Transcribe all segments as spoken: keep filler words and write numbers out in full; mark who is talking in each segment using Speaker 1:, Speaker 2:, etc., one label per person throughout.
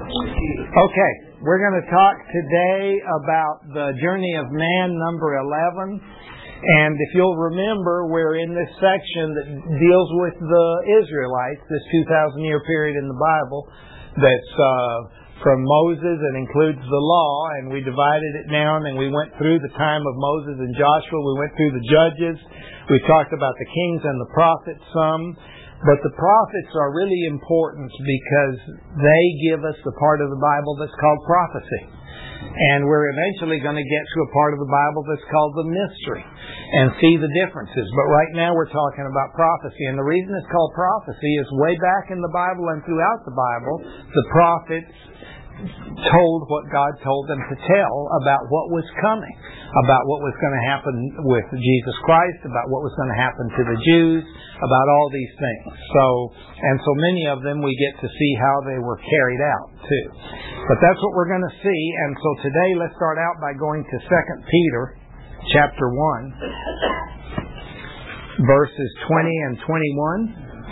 Speaker 1: Okay, we're going to talk today about the journey of man, number eleven. And if you'll remember, we're in this section that deals with the Israelites, this two thousand year period in the Bible that's uh, from Moses and includes the law. And we divided it down and we went through the time of Moses and Joshua. We went through the judges. We talked about the kings and the prophets some. But the prophets are really important because they give us the part of the Bible that's called prophecy. And we're eventually going to get to a part of the Bible that's called the mystery and see the differences. But right now we're talking about prophecy. And the reason it's called prophecy is way back in the Bible and throughout the Bible, the prophets told what God told them to tell about what was coming, about what was going to happen with Jesus Christ, about what was going to happen to the Jews, about all these things. So, and so many of them we get to see how they were carried out too. But that's what we're going to see. And so today let's start out by going to Second Peter chapter one, verses twenty and twenty-one.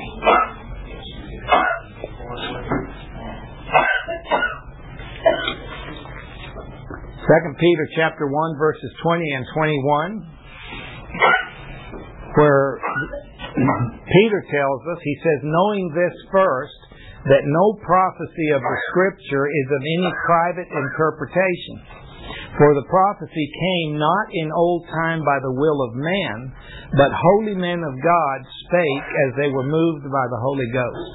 Speaker 1: Second Peter chapter one, verses twenty and twenty-one, where Peter tells us, he says, knowing this first, that no prophecy of the Scripture is of any private interpretation. For the prophecy came not in old time by the will of man, but holy men of God spake as they were moved by the Holy Ghost.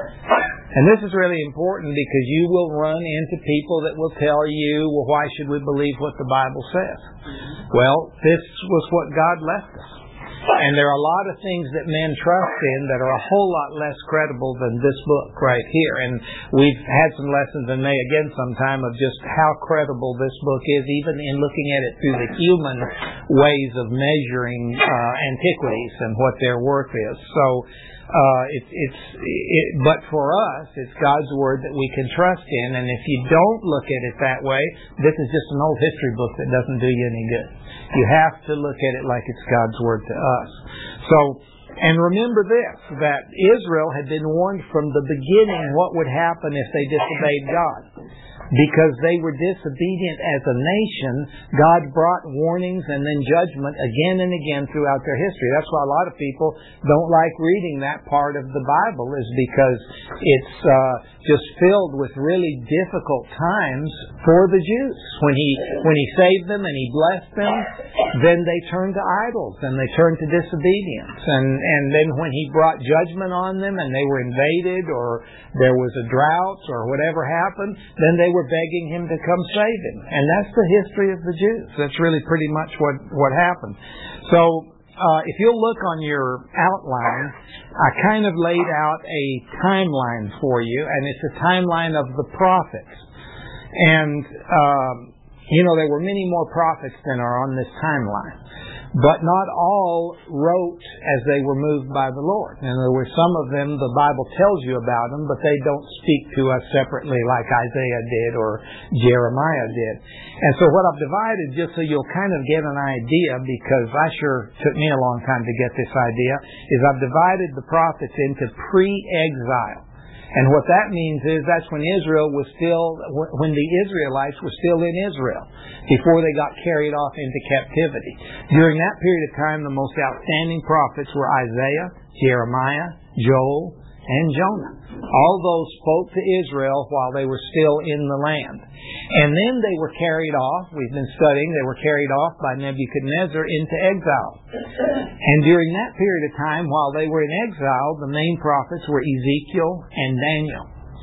Speaker 1: And this is really important because you will run into people that will tell you, well, why should we believe what the Bible says? Well, this was what God left us. And there are a lot of things that men trust in that are a whole lot less credible than this book right here. And we've had some lessons and may again sometime of just how credible this book is, even in looking at it through the human ways of measuring uh, antiquities and what their worth is. So, Uh, it, it's, it, but for us, it's God's Word that we can trust in. And if you don't look at it that way, this is just an old history book that doesn't do you any good. You have to look at it like it's God's Word to us. So, and remember this, that Israel had been warned from the beginning what would happen if they disobeyed God. Because they were disobedient as a nation, God brought warnings and then judgment again and again throughout their history. That's why a lot of people don't like reading that part of the Bible, is because it's uh, just filled with really difficult times for the Jews. When He when He saved them and He blessed them, then they turned to idols and they turned to disobedience. And, and then when He brought judgment on them and they were invaded or there was a drought or whatever happened, then they were were begging Him to come save Him. And that's the history of the Jews. That's really pretty much what, what happened. So, uh, if you'll look on your outline, I kind of laid out a timeline for you, and it's a timeline of the prophets. And, um, you know, there were many more prophets than are on this timeline. But not all wrote as they were moved by the Lord. And there were some of them, the Bible tells you about them, but they don't speak to us separately like Isaiah did or Jeremiah did. And so what I've divided, just so you'll kind of get an idea, because I sure took me a long time to get this idea, is I've divided the prophets into pre-exile. And what that means is that's when Israel was still, when the Israelites were still in Israel, before they got carried off into captivity. During that period of time, the most outstanding prophets were Isaiah, Jeremiah, Joel, and Jonah. All those spoke to Israel while they were still in the land. And then they were carried off, we've been studying, they were carried off by Nebuchadnezzar into exile. And during that period of time, while they were in exile, the main prophets were Ezekiel and Daniel.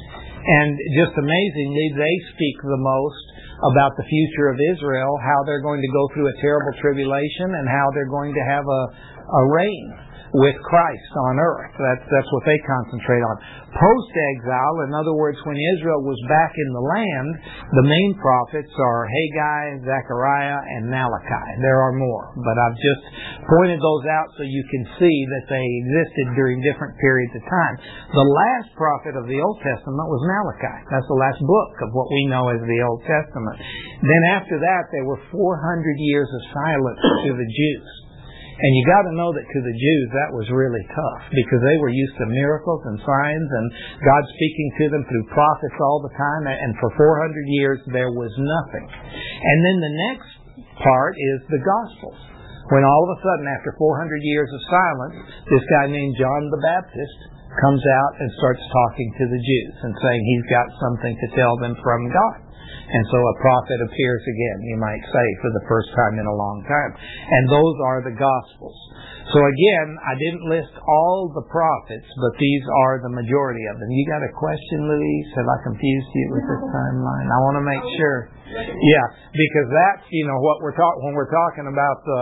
Speaker 1: And just amazingly, they speak the most about the future of Israel, how they're going to go through a terrible tribulation and how they're going to have a, a reign with Christ on earth. That's, that's what they concentrate on. Post-exile, in other words, when Israel was back in the land, the main prophets are Haggai, Zechariah, and Malachi. There are more, but I've just pointed those out so you can see that they existed during different periods of time. The last prophet of the Old Testament was Malachi. That's the last book of what we know as the Old Testament. Then after that, there were four hundred years of silence to the Jews. And you got to know that to the Jews that was really tough, because they were used to miracles and signs and God speaking to them through prophets all the time, and for four hundred years there was nothing. And then the next part is the Gospels. When all of a sudden, after four hundred years of silence, this guy named John the Baptist comes out and starts talking to the Jews and saying he's got something to tell them from God. And so a prophet appears again, you might say, for the first time in a long time. And those are the Gospels. So again, I didn't list all the prophets, but these are the majority of them. You got a question, Louise? Have I confused you with this timeline? I want to make sure. Yeah, because that's, you know, what we're talking, when we're talking about the,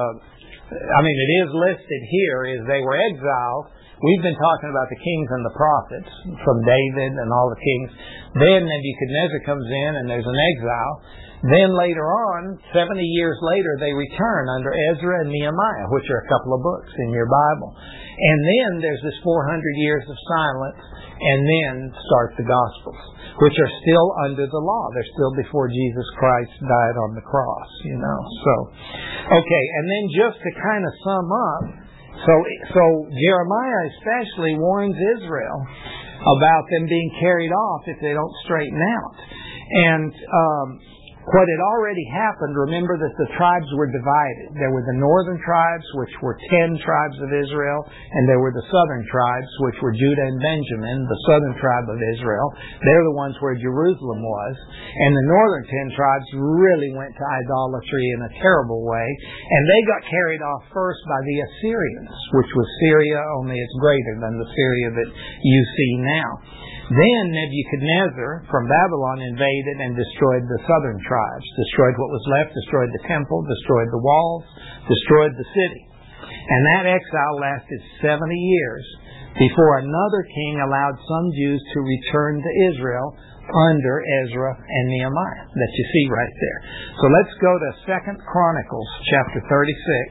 Speaker 1: I mean, it is listed here, is they were exiled. We've been talking about the kings and the prophets, from David and all the kings. Then Nebuchadnezzar comes in and there's an exile. Then later on, seventy years later, they return under Ezra and Nehemiah, which are a couple of books in your Bible. And then there's this four hundred years of silence, and then start the Gospels, which are still under the law. They're still before Jesus Christ died on the cross, you know. So, okay, and then just to kind of sum up, So, so Jeremiah especially warns Israel about them being carried off if they don't straighten out. And um, what had already happened, remember that the tribes were divided. There were the northern tribes, which were ten tribes of Israel, and there were the southern tribes, which were Judah and Benjamin, the southern tribe of Israel. They're the ones where Jerusalem was. And the northern ten tribes really went to idolatry in a terrible way. And they got carried off first by the Assyrians, which was Syria, only it's greater than the Syria that you see now. Then Nebuchadnezzar from Babylon invaded and destroyed the southern tribes, destroyed what was left, destroyed the temple, destroyed the walls, destroyed the city. And that exile lasted seventy years before another king allowed some Jews to return to Israel under Ezra and Nehemiah that you see right there. So let's go to Second Chronicles chapter thirty-six.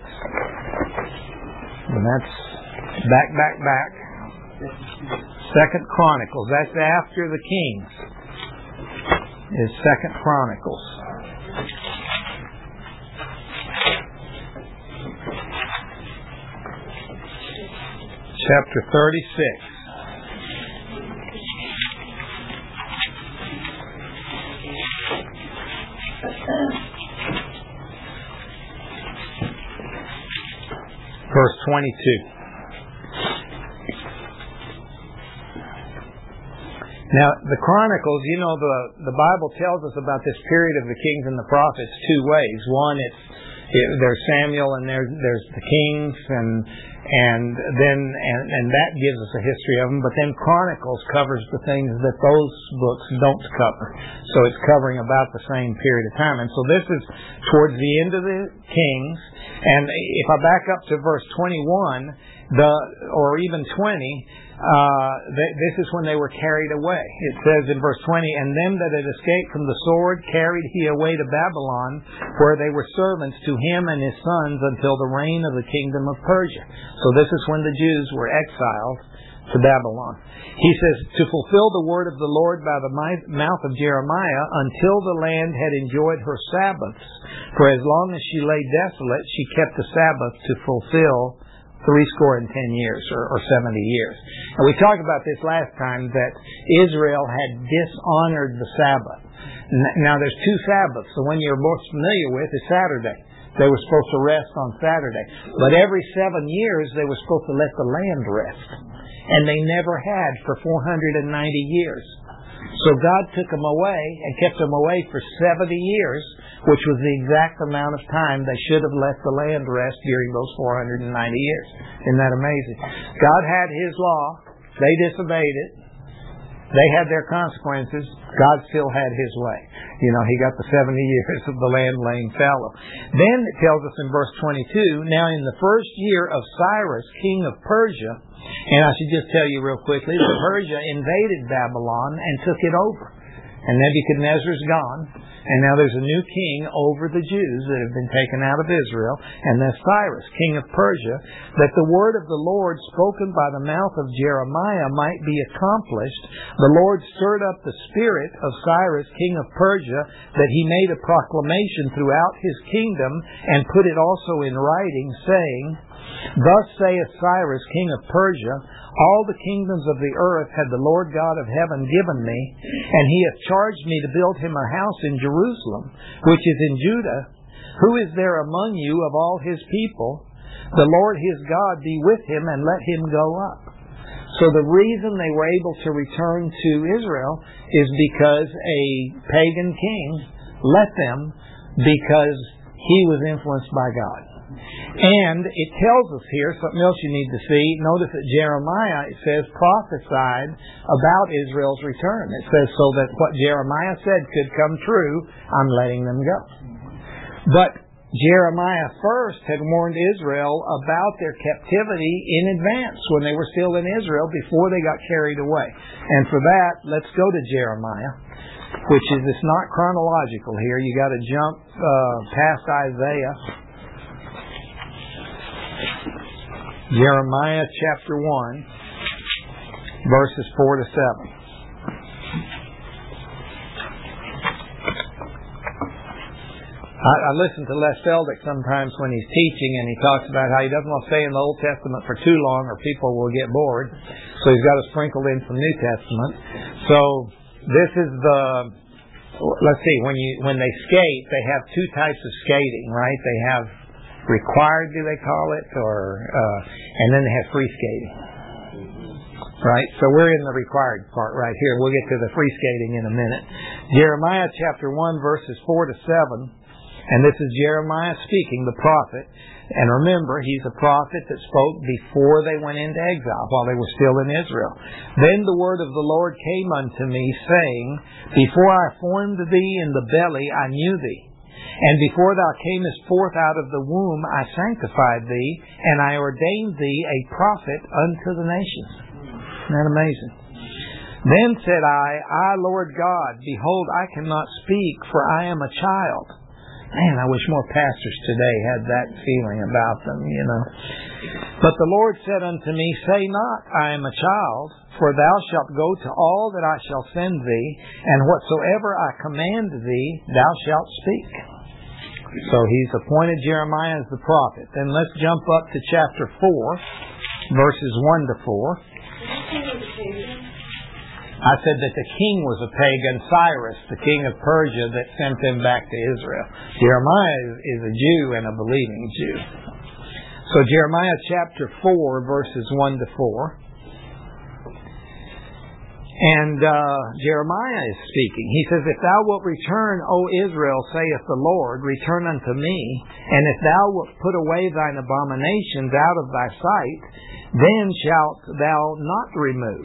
Speaker 1: And that's back, back, back. Second Chronicles, that's after the Kings, is Second Chronicles. Chapter thirty-six. Verse twenty-two. Now, the Chronicles, you know, the, the Bible tells us about this period of the kings and the prophets two ways. One, it's it, there's Samuel and there, there's the kings, and and then and, and that gives us a history of them. But then Chronicles covers the things that those books don't cover. So it's covering about the same period of time. And so this is towards the end of the kings. And if I back up to verse twenty-one, the or even twenty. Uh, th- this is when they were carried away. It says in verse twenty, "And them that had escaped from the sword carried he away to Babylon, where they were servants to him and his sons until the reign of the kingdom of Persia." So this is when the Jews were exiled to Babylon. He says, "To fulfill the word of the Lord by the mouth of Jeremiah, until the land had enjoyed her Sabbaths. For as long as she lay desolate, she kept the Sabbath to fulfill three score and ten years, or, or seventy years." And we talked about this last time, that Israel had dishonored the Sabbath. Now there's two Sabbaths. The one you're most familiar with is Saturday. They were supposed to rest on Saturday. But every seven years they were supposed to let the land rest. And they never had for four hundred ninety years. So God took them away and kept them away for seventy years, which was the exact amount of time they should have let the land rest during those four hundred ninety years. Isn't that amazing? God had His law. They disobeyed it. They had their consequences. God still had His way. You know, He got the seventy years of the land laying fallow. Then it tells us in verse twenty-two, "Now in the first year of Cyrus, king of Persia," and I should just tell you real quickly that Persia invaded Babylon and took it over. And Nebuchadnezzar's gone. And now there's a new king over the Jews that have been taken out of Israel. And that's Cyrus, king of Persia, that the word of the Lord spoken by the mouth of Jeremiah might be accomplished. The Lord stirred up the spirit of Cyrus, king of Persia, that he made a proclamation throughout his kingdom and put it also in writing, saying, Thus saith Cyrus, king of Persia, all the kingdoms of the earth had the Lord God of heaven given me, and he hath charged me to build him a house in Jerusalem, which is in Judah. Who is there among you of all his people? The Lord his God be with him, and let him go up. So the reason they were able to return to Israel is because a pagan king let them, because he was influenced by God. And it tells us here something else you need to see. Notice that Jeremiah, it says, prophesied about Israel's return. It says, so that what Jeremiah said could come true, I'm letting them go. But Jeremiah first had warned Israel about their captivity in advance when they were still in Israel, before they got carried away. And for that, let's go to Jeremiah, which is, it's not chronological here. You got to jump uh, past Isaiah. Jeremiah chapter one, verses four to seven. I, I listen to Les Feldick sometimes when he's teaching, and he talks about how he doesn't want to stay in the Old Testament for too long or people will get bored. So he's got to sprinkle in some New Testament. So this is the, let's see, when you when they skate, they have two types of skating, right? They have required, do they call it, or uh, and then they have free skating, right? So we're in the required part right here. We'll get to the free skating in a minute. Jeremiah chapter one, verses four to seven, and this is Jeremiah speaking, the prophet. And remember, he's a prophet that spoke before they went into exile, while they were still in Israel. Then the word of the Lord came unto me, saying, Before I formed thee in the belly, I knew thee. And before thou camest forth out of the womb, I sanctified thee, and I ordained thee a prophet unto the nations. Isn't that amazing? Then said I, I, Lord God, behold, I cannot speak, for I am a child. Man, I wish more pastors today had that feeling about them, you know. But the Lord said unto me, Say not, I am a child, for thou shalt go to all that I shall send thee, and whatsoever I command thee, thou shalt speak. So he's appointed Jeremiah as the prophet. Then let's jump up to chapter four, verses one to four. I said that the king was a pagan, Cyrus, the king of Persia, that sent them back to Israel. Jeremiah is a Jew and a believing Jew. So Jeremiah chapter four, verses one to four. And uh, Jeremiah is speaking. He says, If thou wilt return, O Israel, saith the Lord, return unto me, and if thou wilt put away thine abominations out of thy sight, then shalt thou not remove.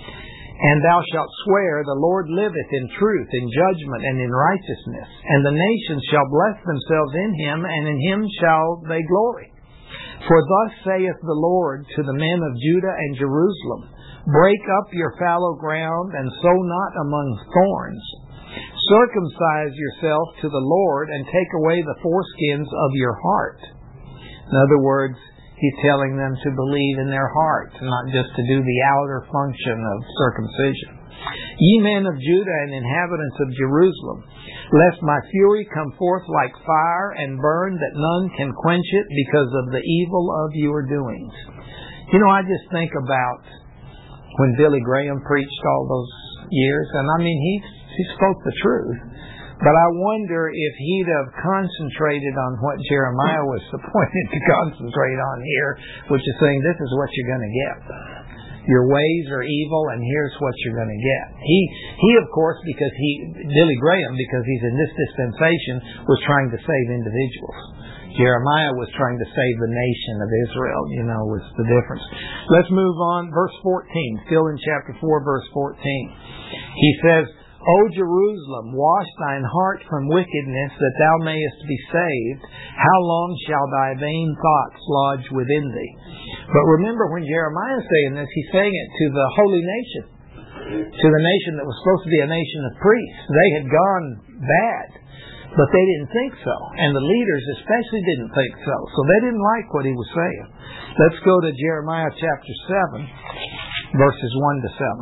Speaker 1: And thou shalt swear, The Lord liveth in truth, in judgment, and in righteousness. And the nations shall bless themselves in him, and in him shall they glory. For thus saith the Lord to the men of Judah and Jerusalem, Break up your fallow ground, and sow not among thorns. Circumcise yourself to the Lord, and take away the foreskins of your heart. In other words, he's telling them to believe in their heart, not just to do the outer function of circumcision. Ye men of Judah and inhabitants of Jerusalem, lest my fury come forth like fire and burn, that none can quench it because of the evil of your doings. You know, I just think about when Billy Graham preached all those years, and I mean, he, he spoke the truth. But I wonder if he'd have concentrated on what Jeremiah was appointed to concentrate on here, which is saying, this is what you're going to get. Your ways are evil, and here's what you're going to get. He, he of course, because he, Billy Graham, because he's in this dispensation, was trying to save individuals. Jeremiah was trying to save the nation of Israel, you know, was the difference. Let's move on. Verse fourteen, still in chapter four, verse fourteen. He says, O Jerusalem, wash thine heart from wickedness, that thou mayest be saved. How long shall thy vain thoughts lodge within thee? But remember, when Jeremiah is saying this, he's saying it to the holy nation, to the nation that was supposed to be a nation of priests. They had gone bad, but they didn't think so. And the leaders especially didn't think so. So they didn't like what he was saying. Let's go to Jeremiah chapter seven, verses one to seven.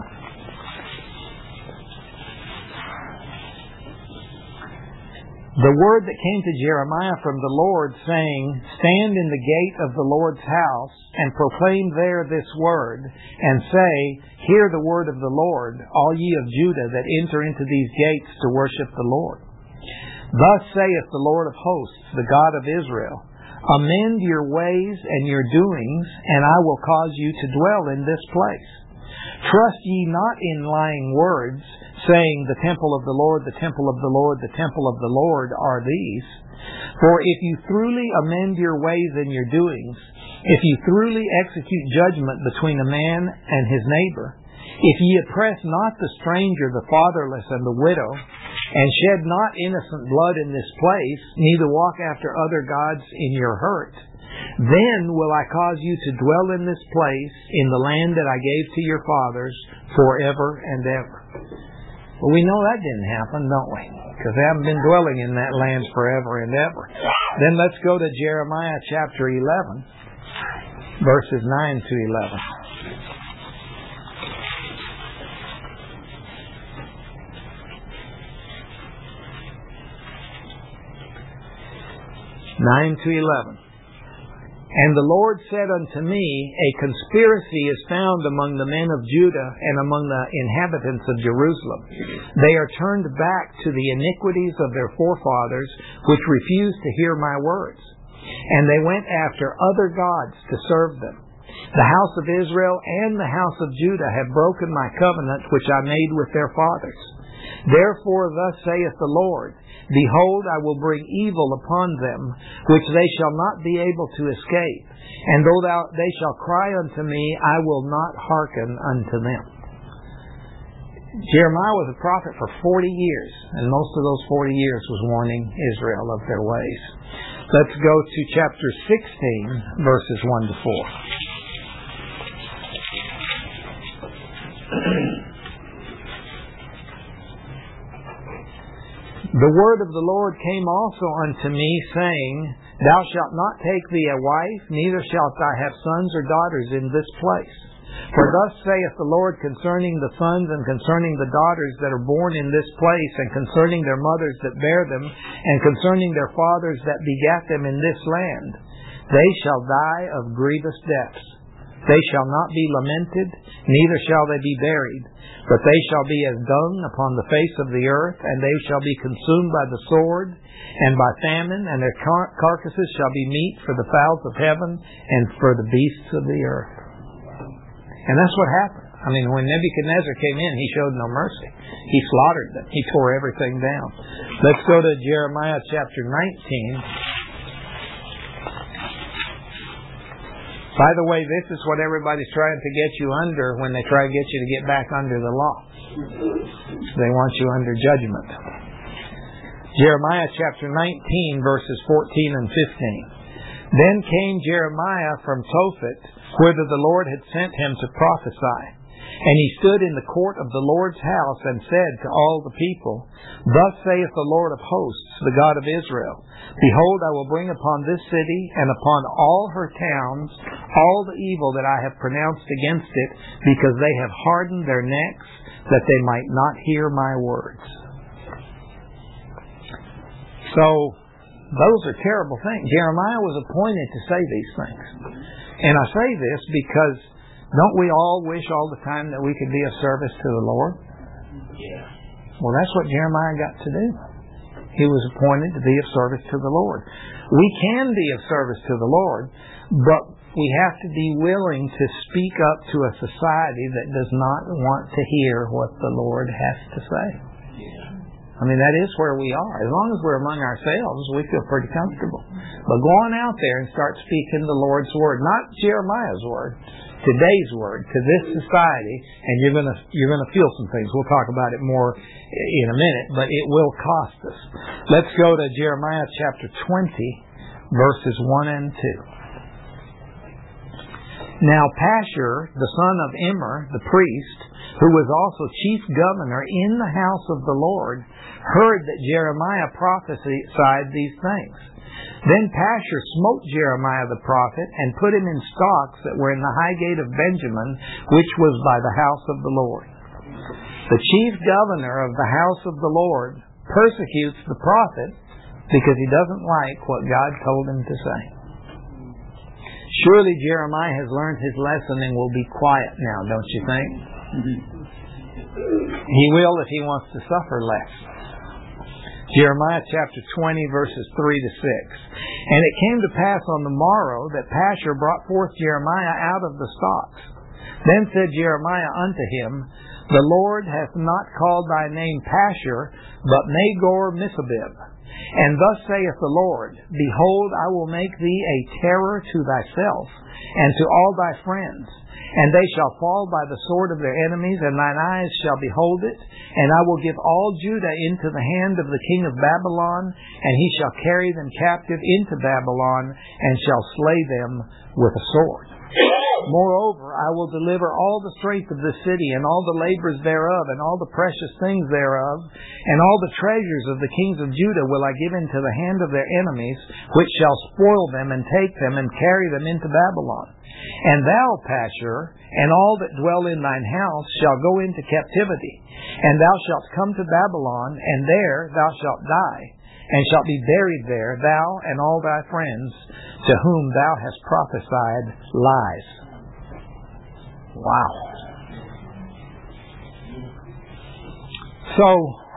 Speaker 1: The word that came to Jeremiah from the Lord, saying, Stand in the gate of the Lord's house, and proclaim there this word, and say, Hear the word of the Lord, all ye of Judah that enter into these gates to worship the Lord. Thus saith the Lord of hosts, the God of Israel, Amend your ways and your doings, and I will cause you to dwell in this place. Trust ye not in lying words, saying, The temple of the Lord, the temple of the Lord, the temple of the Lord are these. For if you truly amend your ways and your doings, if you truly execute judgment between a man and his neighbor, if ye oppress not the stranger, the fatherless, and the widow, and shed not innocent blood in this place, neither walk after other gods in your hurt, then will I cause you to dwell in this place, in the land that I gave to your fathers, forever and ever. Well, we know that didn't happen, don't we? Because they haven't been dwelling in that land forever and ever. Then let's go to Jeremiah chapter eleven, verses nine to eleven. nine to eleven. And the Lord said unto me, A conspiracy is found among the men of Judah and among the inhabitants of Jerusalem. They are turned back to the iniquities of their forefathers, which refused to hear my words. And they went after other gods to serve them. The house of Israel and the house of Judah have broken my covenant which I made with their fathers. Therefore thus saith the Lord, Behold, I will bring evil upon them, which they shall not be able to escape. And though thou, they shall cry unto me, I will not hearken unto them. Jeremiah was a prophet for forty years, and most of those forty years was warning Israel of their ways. Let's go to chapter sixteen, verses one to four. The word of the Lord came also unto me, saying, Thou shalt not take thee a wife, neither shalt thou have sons or daughters in this place. For thus saith the Lord concerning the sons and concerning the daughters that are born in this place, and concerning their mothers that bear them, and concerning their fathers that begat them in this land, They shall die of grievous deaths. They shall not be lamented, neither shall they be buried, but they shall be as dung upon the face of the earth, and they shall be consumed by the sword and by famine, and their car- carcasses shall be meat for the fowls of heaven and for the beasts of the earth. And that's what happened. I mean, when Nebuchadnezzar came in, he showed no mercy. He slaughtered them. He tore everything down. Let's go to Jeremiah chapter nineteen. By the way, this is what everybody's trying to get you under when they try to get you to get back under the law. They want you under judgment. Jeremiah chapter nineteen, verses fourteen and fifteen. Then came Jeremiah from Tophet, whither the Lord had sent him to prophesy. And he stood in the court of the Lord's house and said to all the people, Thus saith the Lord of hosts, the God of Israel, Behold, I will bring upon this city and upon all her towns all the evil that I have pronounced against it, because they have hardened their necks, that they might not hear my words. So, those are terrible things. Jeremiah was appointed to say these things. And I say this because don't we all wish all the time that we could be of service to the Lord?
Speaker 2: Yeah.
Speaker 1: Well, that's what Jeremiah got to do. He was appointed to be of service to the Lord. We can be of service to the Lord, but we have to be willing to speak up to a society that does not want to hear what the Lord has to say. I mean, that is where we are. As long as we're among ourselves, we feel pretty comfortable. But go on out there and start speaking the Lord's word, not Jeremiah's word, today's word, to this society, and you're gonna you're gonna feel some things. We'll talk about it more in a minute, but it will cost us. Let's go to Jeremiah chapter twenty, verses one and two. Now Pashur, the son of Immer, the priest, who was also chief governor in the house of the Lord, heard that Jeremiah prophesied these things. Then Pashur smote Jeremiah the prophet and put him in stocks that were in the high gate of Benjamin, which was by the house of the Lord. The chief governor of the house of the Lord persecutes the prophet because he doesn't like what God told him to say. Surely Jeremiah has learned his lesson and will be quiet now, don't you think? He will if he wants to suffer less. Jeremiah chapter twenty, verses three to six. And it came to pass on the morrow that Pashur brought forth Jeremiah out of the stocks. Then said Jeremiah unto him, The Lord hath not called thy name Pashur, but Magor Missabib. And thus saith the Lord, Behold, I will make thee a terror to thyself, and to all thy friends. And they shall fall by the sword of their enemies, and thine eyes shall behold it. And I will give all Judah into the hand of the king of Babylon, and he shall carry them captive into Babylon, and shall slay them with a sword. Moreover, I will deliver all the strength of the city, and all the labors thereof, and all the precious things thereof, and all the treasures of the kings of Judah will I give into the hand of their enemies, which shall spoil them, and take them, and carry them into Babylon. And thou, Pashur, and all that dwell in thine house shall go into captivity, and thou shalt come to Babylon, and there thou shalt die, and shalt be buried there, thou and all thy friends, to whom thou hast prophesied lies. Wow. So,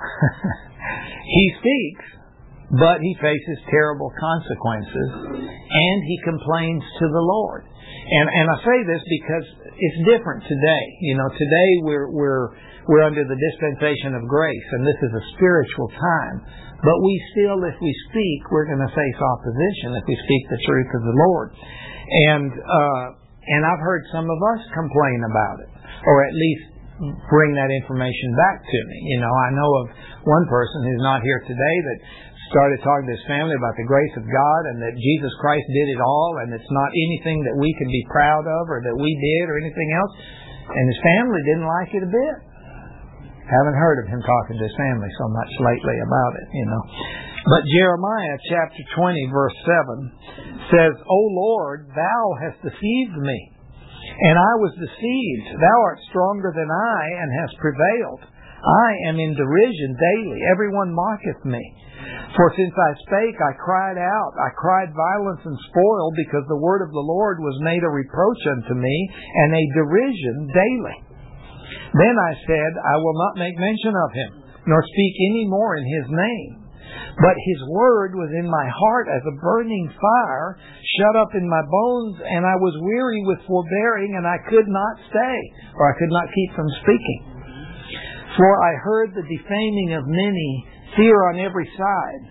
Speaker 1: he speaks, but he faces terrible consequences, and he complains to the Lord. And and I say this because it's different today. You know, today we're we're we're under the dispensation of grace, and this is a spiritual time. But we still, if we speak, we're going to face opposition if we speak the truth of the Lord. And uh, and I've heard some of us complain about it, or at least bring that information back to me. You know, I know of one person who's not here today that started talking to his family about the grace of God and that Jesus Christ did it all, and it's not anything that we can be proud of or that we did or anything else. And his family didn't like it a bit. Haven't heard of him talking to his family so much lately about it, you know. But Jeremiah chapter twenty, verse seven says, O Lord, thou hast deceived me, and I was deceived. Thou art stronger than I, and hast prevailed. I am in derision daily. Everyone mocketh me. For since I spake, I cried out. I cried violence and spoil, because the word of the Lord was made a reproach unto me, and a derision daily. Then I said, I will not make mention of him, nor speak any more in his name. But his word was in my heart as a burning fire, shut up in my bones, and I was weary with forbearing, and I could not stay, or I could not keep from speaking. For I heard the defaming of many, fear on every side.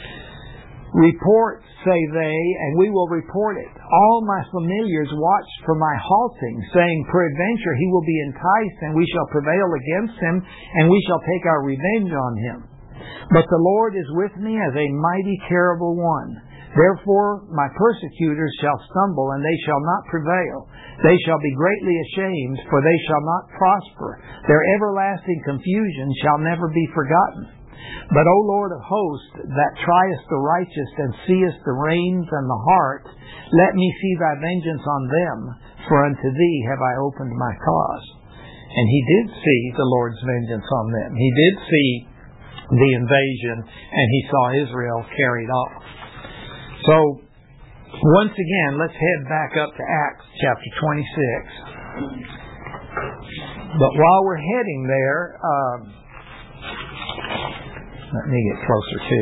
Speaker 1: Report, say they, and we will report it. All my familiars watched for my halting, saying, Peradventure he will be enticed, and we shall prevail against him, and we shall take our revenge on him. But the Lord is with me as a mighty terrible one. Therefore my persecutors shall stumble, and they shall not prevail. They shall be greatly ashamed, for they shall not prosper. Their everlasting confusion shall never be forgotten. But, O Lord of hosts, that triest the righteous and seest the reins and the heart, let me see thy vengeance on them, for unto thee have I opened my cause. And he did see the Lord's vengeance on them. He did see the invasion, and he saw Israel carried off. So, once again, let's head back up to Acts chapter twenty-six. But while we're heading there, um, let me get closer to.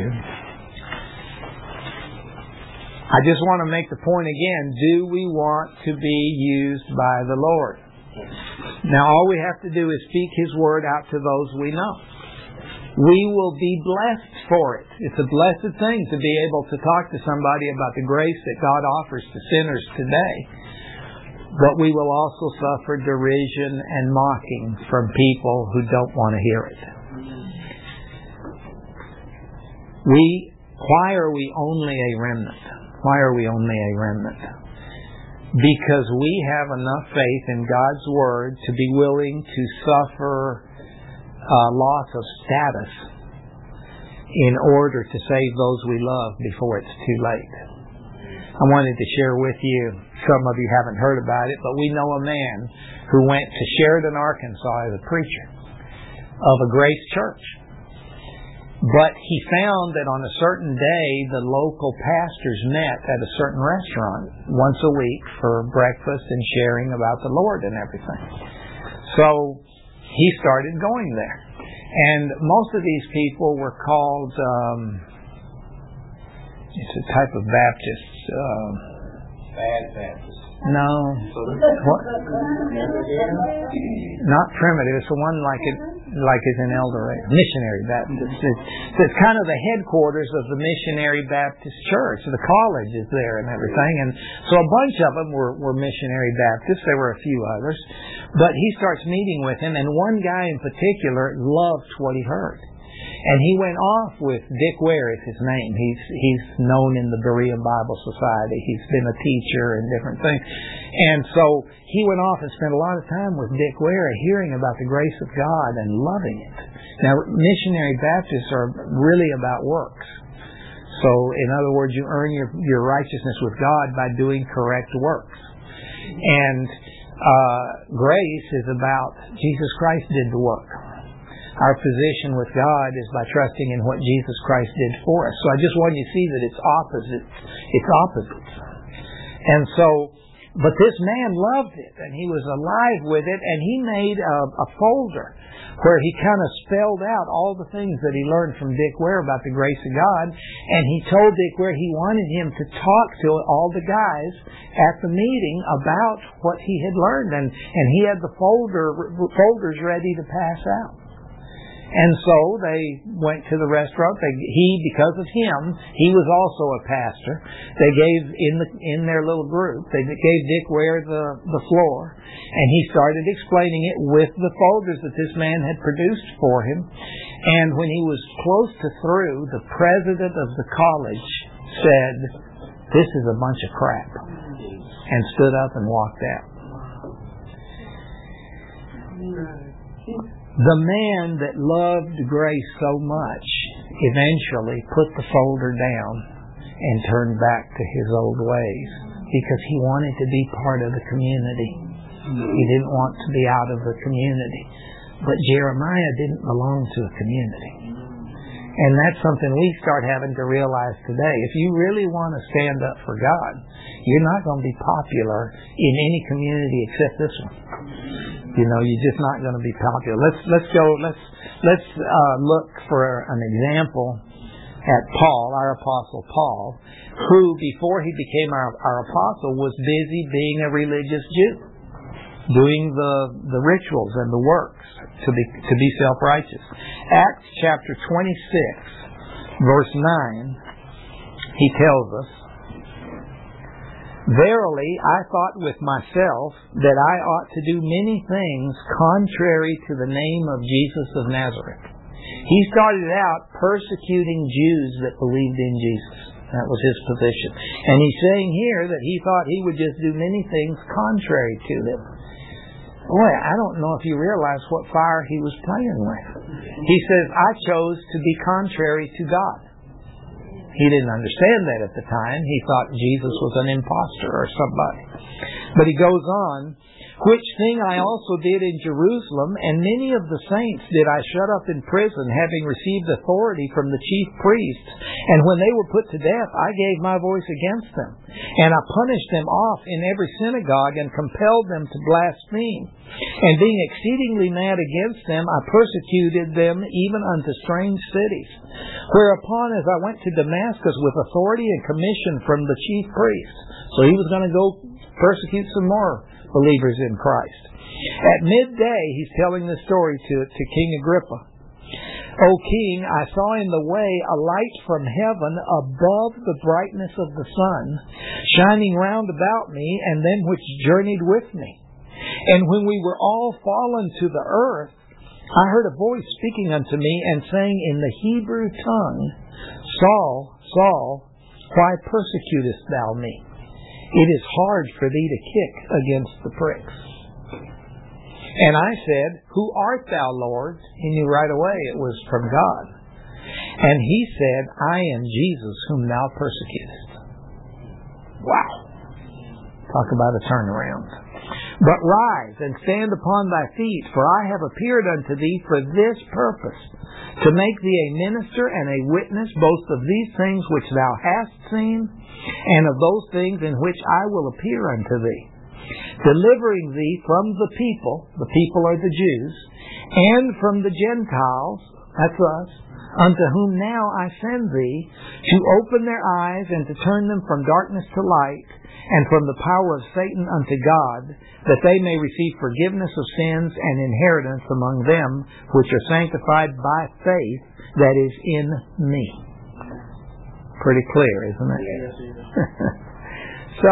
Speaker 1: I just want to make the point again. Do we want to be used by the Lord? Now, all we have to do is speak His word out to those we know. We will be blessed for it. It's a blessed thing to be able to talk to somebody about the grace that God offers to sinners today. But we will also suffer derision and mocking from people who don't want to hear it. We, why are we only a remnant? Why are we only a remnant? Because we have enough faith in God's Word to be willing to suffer uh, loss of status in order to save those we love before it's too late. I wanted to share with you, some of you haven't heard about it, but we know a man who went to Sheridan, Arkansas as a preacher of a Grace Church. But he found that on a certain day, the local pastors met at a certain restaurant once a week for breakfast and sharing about the Lord and everything. So he started going there. And most of these people were called, um, it's a type of Baptist. Uh,
Speaker 2: Bad Baptist.
Speaker 1: No. What? Not primitive. It's the one like it, like is in El Dorado. Missionary Baptist. It's, it's kind of the headquarters of the Missionary Baptist Church. The college is there and everything. And so a bunch of them were, were Missionary Baptists. There were a few others. But he starts meeting with him, and one guy in particular loved what he heard. And he went off with Dick Ware is his name. He's he's known in the Berea Bible Society. He's been a teacher and different things. And so he went off and spent a lot of time with Dick Ware hearing about the grace of God and loving it. Now, missionary Baptists are really about works. So, in other words, you earn your, your righteousness with God by doing correct works. And uh, grace is about Jesus Christ did the work. Our position with God is by trusting in what Jesus Christ did for us. So I just want you to see that it's opposites. It's opposites. And so, but this man loved it, and he was alive with it, and he made a, a folder where he kind of spelled out all the things that he learned from Dick Ware about the grace of God, and he told Dick Ware he wanted him to talk to all the guys at the meeting about what he had learned, and, and he had the folder folders ready to pass out. And so they went to the restaurant. They, he, because of him, he was also a pastor. They gave in the in their little group. They gave Dick Ware the the floor, and he started explaining it with the folders that this man had produced for him. And when he was close to through, the president of the college said, "This is a bunch of crap," and stood up and walked out. The man that loved grace so much eventually put the folder down and turned back to his old ways because he wanted to be part of the community. He didn't want to be out of the community. But Jeremiah didn't belong to a community. And that's something we start having to realize today. If you really want to stand up for God, you're not going to be popular in any community except this one. You know, you're just not going to be popular. Let's let's go. Let's let's uh, look for an example at Paul, our apostle Paul, who before he became our, our apostle was busy being a religious Jew, doing the the rituals and the works to be to be self-righteous. Acts chapter twenty-six, verse nine, he tells us, "Verily, I thought with myself that I ought to do many things contrary to the name of Jesus of Nazareth." He started out persecuting Jews that believed in Jesus. That was his position. And he's saying here that he thought he would just do many things contrary to them. Boy, I don't know if you realize what fire he was playing with. He says, "I chose to be contrary to God." He didn't understand that at the time. He thought Jesus was an impostor or somebody. But he goes on, "Which thing I also did in Jerusalem, and many of the saints did I shut up in prison, having received authority from the chief priests. And when they were put to death, I gave my voice against them. And I punished them off in every synagogue, and compelled them to blaspheme. And being exceedingly mad against them, I persecuted them even unto strange cities. Whereupon, as I went to Damascus with authority and commission from the chief priests," so he was going to go persecute some more believers in Christ. "At midday," he's telling the story to, to King Agrippa, "O king, I saw in the way a light from heaven above the brightness of the sun, shining round about me and them which journeyed with me. And when we were all fallen to the earth, I heard a voice speaking unto me and saying in the Hebrew tongue, Saul, Saul, why persecutest thou me? It is hard for thee to kick against the pricks. And I said, Who art thou, Lord? He knew right away it was from God. And he said, I am Jesus whom thou persecutest. Wow. Talk about a turnaround. But rise and stand upon thy feet, for I have appeared unto thee for this purpose, to make thee a minister and a witness both of these things which thou hast seen, and of those things in which I will appear unto thee, delivering thee from the people, the people are the Jews, and from the Gentiles, that's us, unto whom now I send thee, to open their eyes and to turn them from darkness to light, and from the power of Satan unto God, that they may receive forgiveness of sins and inheritance among them which are sanctified by faith that is in me. Pretty clear, isn't it?
Speaker 2: Yes.
Speaker 1: So,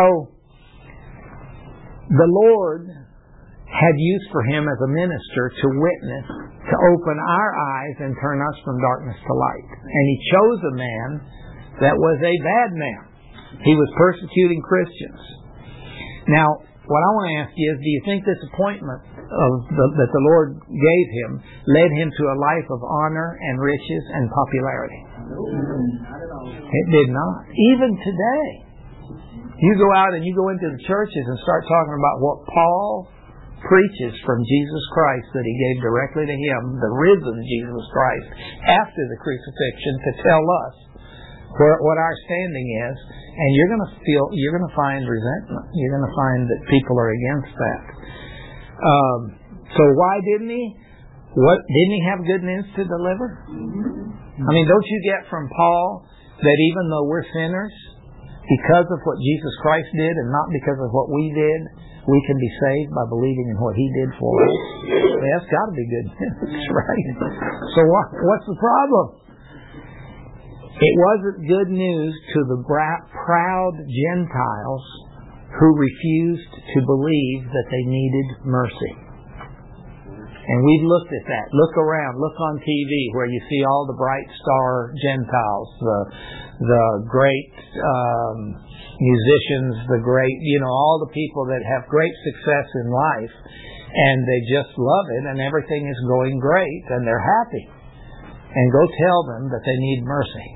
Speaker 1: the Lord had use for him as a minister to witness, to open our eyes and turn us from darkness to light. And he chose a man that was a bad man. He was persecuting Christians. Now, what I want to ask you is, do you think this appointment of the, that the Lord gave him led him to a life of honor and riches and popularity?
Speaker 2: No, not at all.
Speaker 1: It did not. Even today. You go out and you go into the churches and start talking about what Paul preaches from Jesus Christ that he gave directly to him, the risen Jesus Christ, after the crucifixion, to tell us where, what our standing is, and you're going to feel, you're going to find resentment. You're going to find that people are against that. Um, so why didn't he? What didn't he have good news to deliver? I mean, don't you get from Paul that even though we're sinners, because of what Jesus Christ did and not because of what we did, we can be saved by believing in what he did for us? Well, that's got to be good news, right? So what, what's the problem? It wasn't good news to the proud Gentiles who refused to believe that they needed mercy. And we've looked at that. Look around. Look on T V where you see all the bright star Gentiles, the the great um, musicians, the great, you know, all the people that have great success in life, and they just love it, and everything is going great, and they're happy. And go tell them that they need mercy,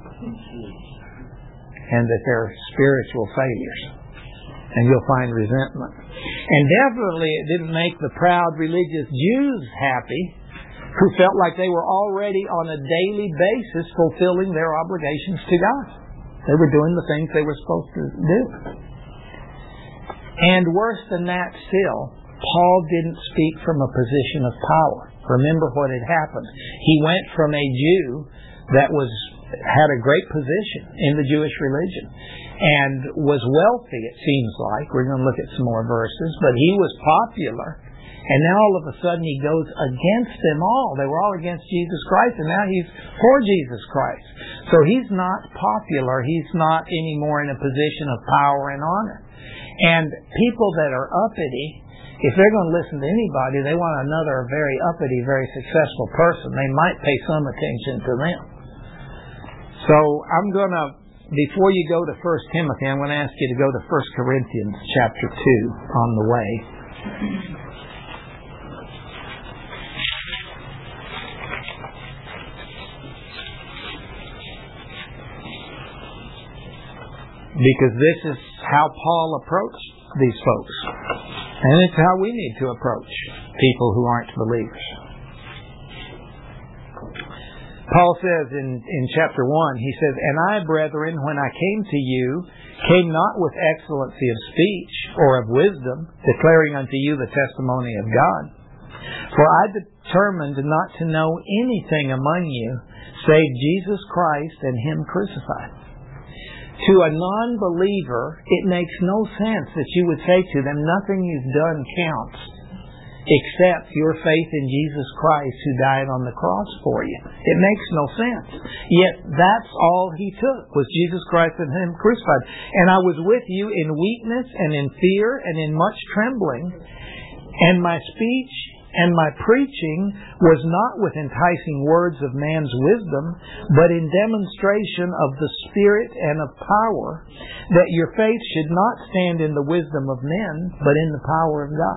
Speaker 1: and that they're spiritual failures, and you'll find resentment. And definitely it didn't make the proud religious Jews happy, who felt like they were already on a daily basis fulfilling their obligations to God. They were doing the things they were supposed to do. And worse than that still, Paul didn't speak from a position of power. Remember what had happened. He went from a Jew that was had a great position in the Jewish religion and was wealthy, it seems like. We're going to look at some more verses. But he was popular. And now all of a sudden he goes against them all. They were all against Jesus Christ, and now he's for Jesus Christ. So he's not popular. He's not anymore in a position of power and honor. And people that are uppity, if they're going to listen to anybody, they want another very uppity, very successful person. They might pay some attention to them. So I'm going to, before you go to First Timothy, I'm going to ask you to go to First Corinthians chapter two on the way. Because this is how Paul approached these folks. And it's how we need to approach people who aren't believers. Paul says in, in chapter one, he says, "And I, brethren, when I came to you, came not with excellency of speech or of wisdom, declaring unto you the testimony of God. For I determined not to know anything among you, save Jesus Christ and Him crucified." To a non-believer, it makes no sense that you would say to them, nothing you've done counts except your faith in Jesus Christ who died on the cross for you. It makes no sense. Yet that's all He took, was Jesus Christ and Him crucified. "And I was with you in weakness and in fear and in much trembling, and my speech and my preaching was not with enticing words of man's wisdom, but in demonstration of the Spirit and of power, that your faith should not stand in the wisdom of men, but in the power of God."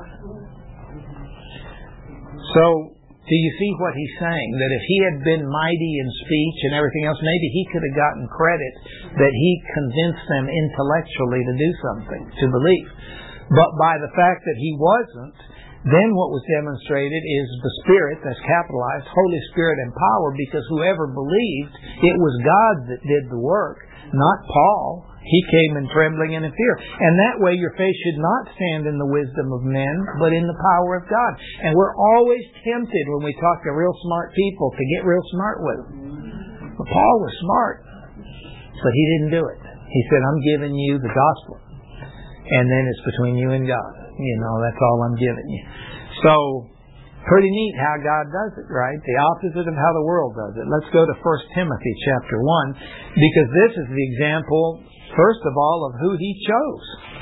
Speaker 1: So, do you see what he's saying? That if he had been mighty in speech and everything else, maybe he could have gotten credit that he convinced them intellectually to do something, to believe. But by the fact that he wasn't, then what was demonstrated is the Spirit, that's capitalized, Holy Spirit and power, because whoever believed, it was God that did the work, not Paul. He came in trembling and in fear. And that way your faith should not stand in the wisdom of men, but in the power of God. And we're always tempted when we talk to real smart people to get real smart with them. But Paul was smart, but he didn't do it. He said, I'm giving you the gospel. And then it's between you and God. You know, that's all I'm giving you. So, pretty neat how God does it, right? The opposite of how the world does it. Let's go to First Timothy chapter one, because this is the example, first of all, of who he chose.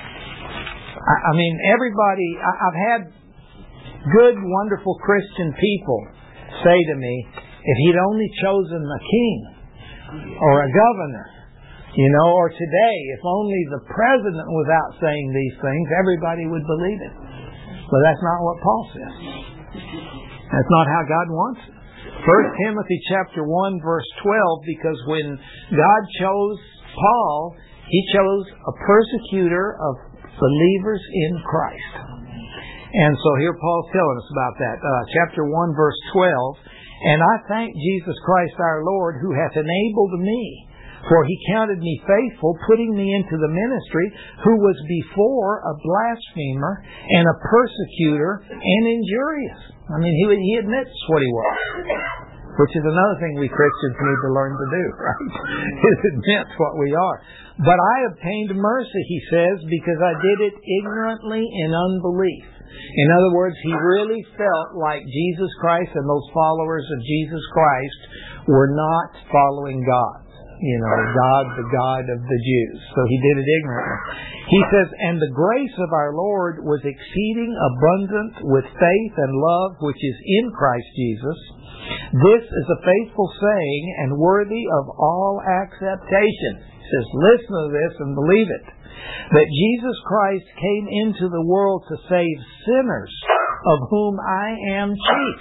Speaker 1: I, I mean, everybody, I, I've had good, wonderful Christian people say to me, if he'd only chosen a king or a governor, you know, or today, if only the president was out saying these things, everybody would believe it. But that's not what Paul says. That's not how God wants it. First Timothy chapter one, verse twelve, because when God chose Paul, He chose a persecutor of believers in Christ. And so here Paul's telling us about that. Uh, chapter one, verse twelve, and I thank Jesus Christ our Lord, who hath enabled me, for he counted me faithful, putting me into the ministry, who was before a blasphemer and a persecutor and injurious. I mean, he, he admits what he was, which is another thing we Christians need to learn to do, right? Is admit what we are. But I obtained mercy, he says, because I did it ignorantly in unbelief. In other words, he really felt like Jesus Christ and those followers of Jesus Christ were not following God. You know, God, the God of the Jews. So he did it ignorantly. He says, and the grace of our Lord was exceeding abundant with faith and love which is in Christ Jesus. This is a faithful saying and worthy of all acceptation. He says, listen to this and believe it. That Jesus Christ came into the world to save sinners, of whom I am chief.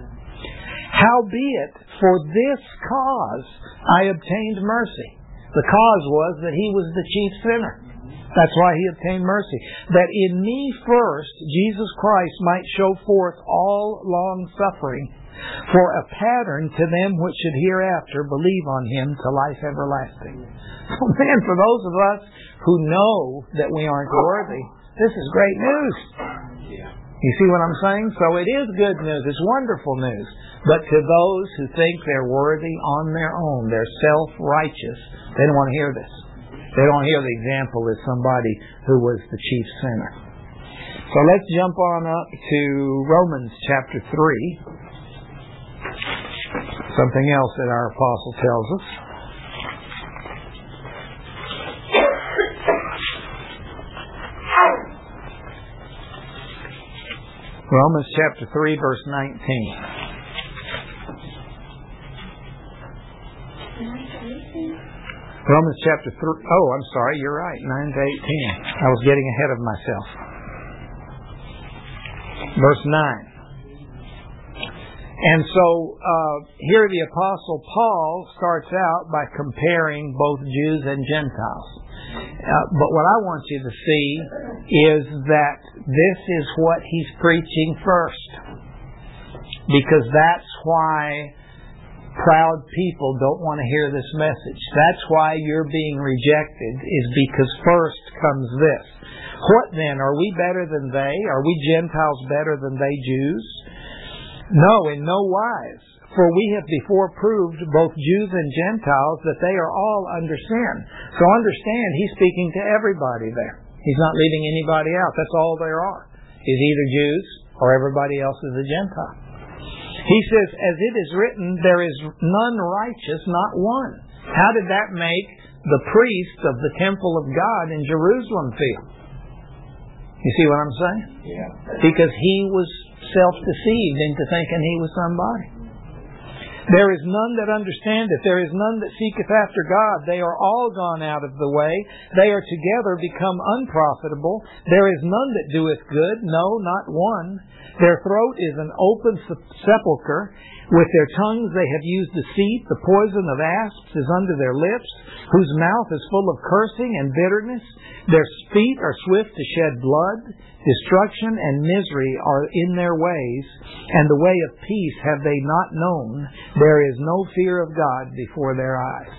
Speaker 1: Howbeit, for this cause I obtained mercy. The cause was that he was the chief sinner. That's why he obtained mercy. That in me first Jesus Christ might show forth all long suffering, for a pattern to them which should hereafter believe on him to life everlasting. So man, for those of us who know that we aren't worthy, this is great news. You see what I'm saying? So it is good news. It's wonderful news. But to those who think they're worthy on their own, they're self-righteous, they don't want to hear this. They don't want to hear the example as somebody who was the chief sinner. So let's jump on up to Romans chapter three. Something else that our apostle tells us. Romans chapter three, verse nineteen. Romans chapter three. Oh, I'm sorry. You're right. nine to eighteen. I was getting ahead of myself. Verse nine. And so uh, here the Apostle Paul starts out by comparing both Jews and Gentiles. Uh, but what I want you to see is that this is what he's preaching first. Because that's why proud people don't want to hear this message. That's why you're being rejected, is because first comes this. What then? Are we better than they? Are we Gentiles better than they Jews? No, in no wise. For we have before proved, both Jews and Gentiles, that they are all under sin. So understand, he's speaking to everybody there. He's not leaving anybody out. That's all there are, is either Jews or everybody else is a Gentile. He says, as it is written, there is none righteous, not one. How did that make the priest of the temple of God in Jerusalem feel? You see what I'm saying? Yeah. Because he was self-deceived into thinking he was somebody. There is none that understandeth. There is none that seeketh after God. They are all gone out of the way. They are together become unprofitable. There is none that doeth good, no, not one. Their throat is an open sepulchre. With their tongues they have used deceit. The poison of asps is under their lips, whose mouth is full of cursing and bitterness. Their feet are swift to shed blood. Destruction and misery are in their ways, and the way of peace have they not known. There is no fear of God before their eyes.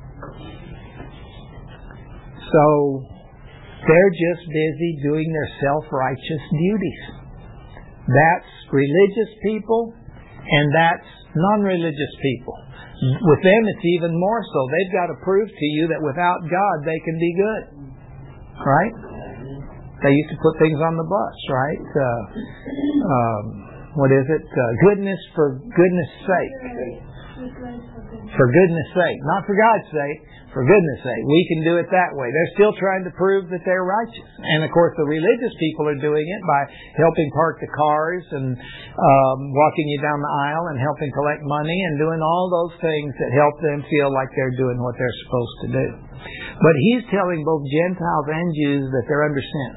Speaker 1: So, they're just busy doing their self-righteous duties. That's religious people, and that's non-religious people. With them, it's even more so. They've got to prove to you that without God, they can be good. Right? They used to put things on the bus, right? Uh, um, what is it? Uh, goodness for goodness sake. For goodness sake. Not for God's sake. For goodness sake. We can do it that way. They're still trying to prove that they're righteous. And of course the religious people are doing it by helping park the cars and um, walking you down the aisle and helping collect money and doing all those things that help them feel like they're doing what they're supposed to do. But he's telling both Gentiles and Jews that they're under sin.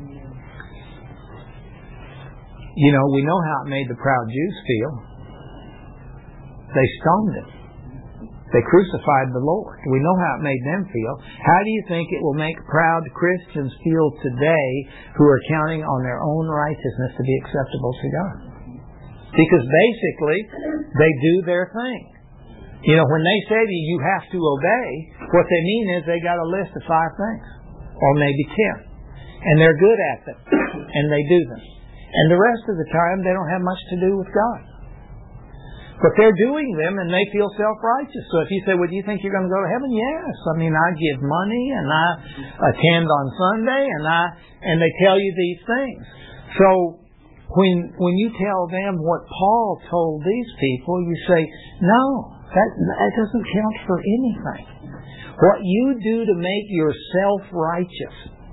Speaker 1: You know, we know how it made the proud Jews feel. They stoned him. They crucified the Lord. We know how it made them feel. How do you think it will make proud Christians feel today who are counting on their own righteousness to be acceptable to God? Because basically, they do their thing. You know, when they say to you, you have to obey, what they mean is they got a list of five things. Or maybe ten. And they're good at them. And they do them. And the rest of the time, they don't have much to do with God. But they're doing them and they feel self-righteous. So if you say, well, do you think you're going to go to heaven? Yes. I mean, I give money and I attend on Sunday and I and they tell you these things. So when when you tell them what Paul told these people, you say, no, that, that doesn't count for anything. What you do to make yourself righteous.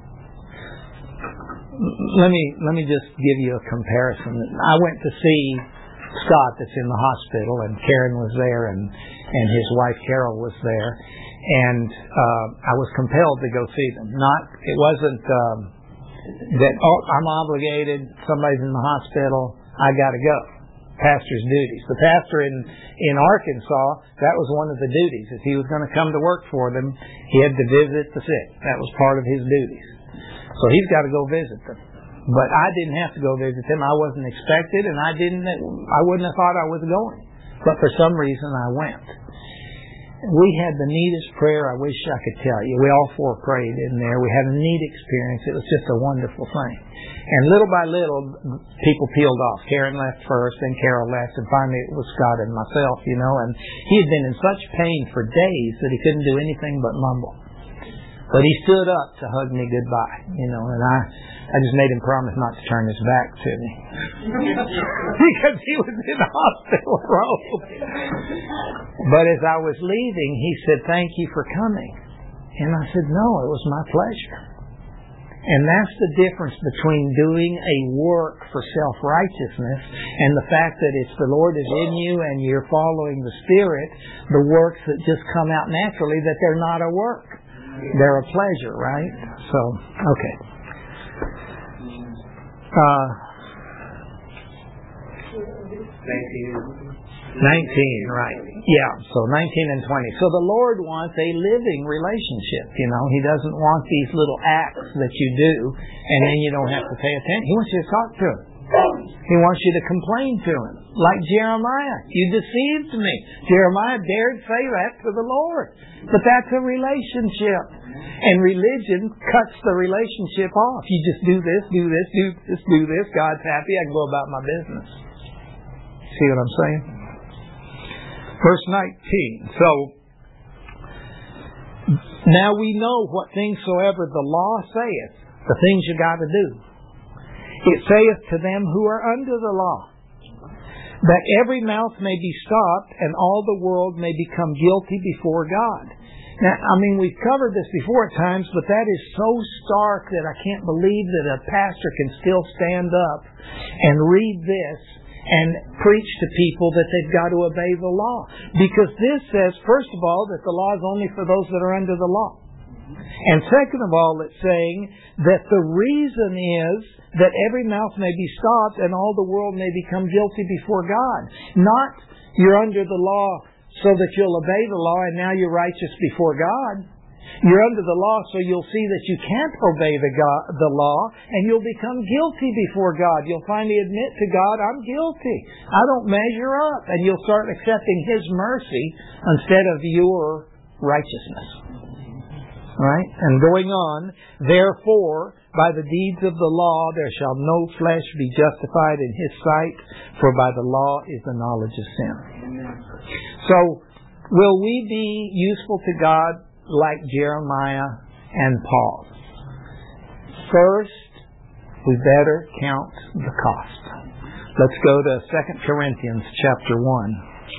Speaker 1: Let me let me just give you a comparison. I went to see Scott that's in the hospital, and Karen was there, and and his wife Carol was there, and uh, I was compelled to go see them. Not it wasn't um, that oh, I'm obligated. Somebody's in the hospital, I got to go. Pastor's duties. The pastor in in Arkansas, that was one of the duties. If he was going to come to work for them, he had to visit the sick. That was part of his duties. So he's got to go visit them. But I didn't have to go visit them. I wasn't expected, and I didn't. I wouldn't have thought I was going. But for some reason, I went. We had the neatest prayer I wish I could tell you. We all four prayed in there. We had a neat experience. It was just a wonderful thing. And little by little, people peeled off. Karen left first, then Carol left, and finally it was Scott and myself, you know. And he had been in such pain for days that he couldn't do anything but mumble. But he stood up to hug me goodbye, you know, and I, I just made him promise not to turn his back to me. Because he was in the hospital robe. But as I was leaving, he said, thank you for coming. And I said, no, it was my pleasure. And that's the difference between doing a work for self-righteousness and the fact that it's the Lord is in you and you're following the Spirit, the works that just come out naturally, that they're not a work. They're a pleasure, right? So, okay. Uh, nineteen, right. Yeah, so nineteen and twenty. So the Lord wants a living relationship, you know. He doesn't want these little acts that you do and then you don't have to pay attention. He wants you to talk to Him. He wants you to complain to Him. Like Jeremiah. You deceived me. Jeremiah dared say that to the Lord. But that's a relationship. And religion cuts the relationship off. You just do this, do this, do this, do this. God's happy. I can go about my business. See what I'm saying? Verse nineteen. So, now we know what things soever the law saith, the things you got to do. It saith to them who are under the law, that every mouth may be stopped, and all the world may become guilty before God. Now, I mean, we've covered this before at times, but that is so stark that I can't believe that a pastor can still stand up and read this and preach to people that they've got to obey the law. Because this says, first of all, that the law is only for those that are under the law. And second of all, it's saying that the reason is that every mouth may be stopped and all the world may become guilty before God. Not you're under the law so that you'll obey the law and now you're righteous before God. You're under the law so you'll see that you can't obey the, God, the law and you'll become guilty before God. You'll finally admit to God, I'm guilty. I don't measure up. And you'll start accepting His mercy instead of your righteousness. Right? And going on, therefore, by the deeds of the law there shall no flesh be justified in His sight, for by the law is the knowledge of sin. So, will we be useful to God like Jeremiah and Paul? First, we better count the cost. Let's go to Second Corinthians chapter one.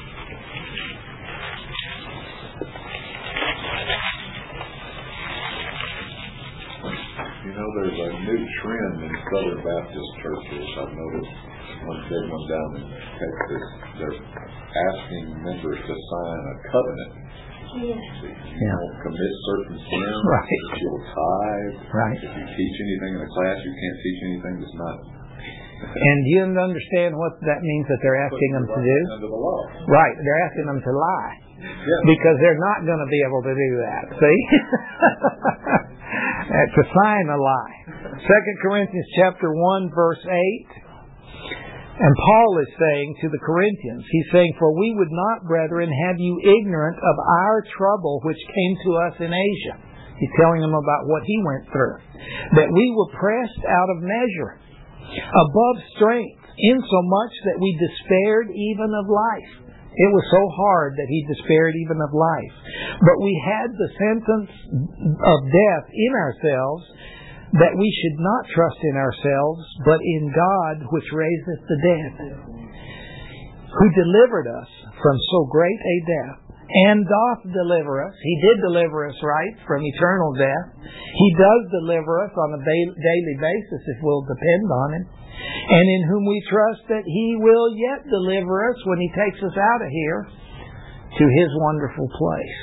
Speaker 3: You know, there's a new trend in Southern Baptist churches. I've noticed one big one down in Texas. They're asking members to sign a covenant.
Speaker 2: Yes.
Speaker 3: So you
Speaker 1: Yeah.
Speaker 3: won't commit certain sins.
Speaker 1: Right.
Speaker 3: You'll tithe.
Speaker 1: Right.
Speaker 3: If you teach anything in a class, you can't teach anything that's not.
Speaker 1: And do you understand what that means that they're asking them to do?
Speaker 3: Under the law.
Speaker 1: Right. They're asking them to lie.
Speaker 3: Yeah.
Speaker 1: Because they're not going to be able to do that. See? To sign a lie. Second Corinthians chapter one verse eight. And Paul is saying to the Corinthians, he's saying, for we would not, brethren, have you ignorant of our trouble which came to us in Asia. He's telling them about what he went through. That we were pressed out of measure, above strength, insomuch that we despaired even of life. It was so hard that he despaired even of life. But we had the sentence of death in ourselves, that we should not trust in ourselves, but in God which raiseth the dead, who delivered us from so great a death, and doth deliver us. He did deliver us, right, from eternal death. He does deliver us on a daily basis if we'll depend on Him. And in whom we trust that He will yet deliver us when He takes us out of here to His wonderful place.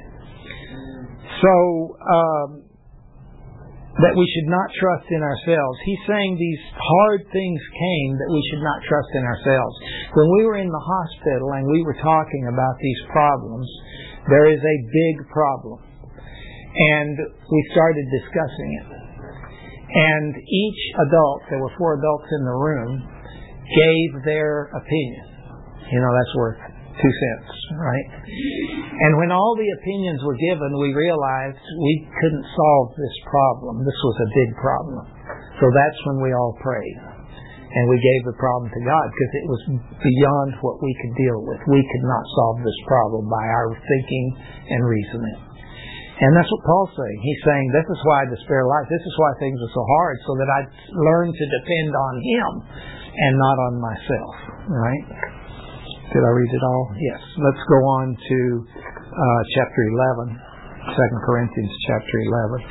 Speaker 1: So, um, that we should not trust in ourselves. He's saying these hard things came that we should not trust in ourselves. When we were in the hospital and we were talking about these problems, there is a big problem. And we started discussing it. And each adult, there were four adults in the room, gave their opinion. You know, that's worth two cents, right? And when all the opinions were given, we realized we couldn't solve this problem. This was a big problem. So that's when we all prayed. And we gave the problem to God because it was beyond what we could deal with. We could not solve this problem by our thinking and reasoning. And that's what Paul's saying. He's saying, this is why I despair life. This is why things are so hard, so that I learn to depend on Him and not on myself. Right? Did I read it all? Yes. Let's go on to uh, chapter eleven. Second Corinthians chapter eleven.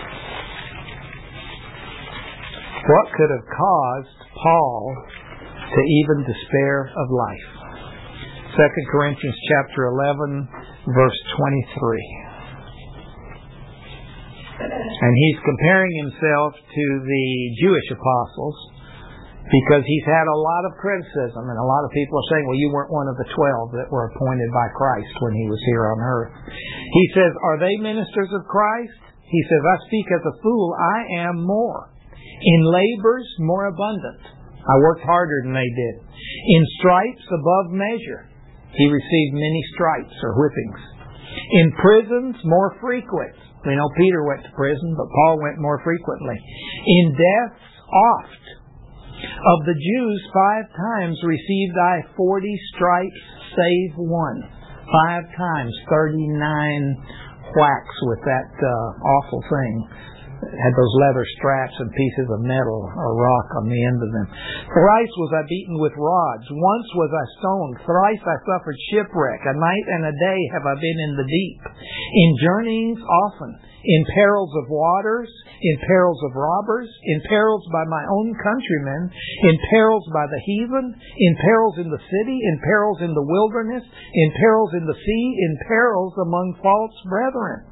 Speaker 1: What could have caused Paul to even despair of life? Second Corinthians chapter eleven, verse twenty-three. And he's comparing himself to the Jewish apostles, because he's had a lot of criticism, and a lot of people are saying, well, you weren't one of the twelve that were appointed by Christ when He was here on earth. He says, are they ministers of Christ? He says, I speak as a fool, I am more. In labors, more abundant. I worked harder than they did. In stripes, above measure. He received many stripes or whippings. In prisons, more frequent. We know Peter went to prison, but Paul went more frequently. In deaths, oft. Of the Jews, five times received I forty stripes, save one. Five times, thirty-nine whacks with that uh, awful thing. had those leather straps and pieces of metal or rock on the end of them. Thrice was I beaten with rods. Once was I stoned. Thrice I suffered shipwreck. A night and a day have I been in the deep. In journeyings often. In perils of waters. In perils of robbers. In perils by my own countrymen. In perils by the heathen. In perils in the city. In perils in the wilderness. In perils in the sea. In perils among false brethren.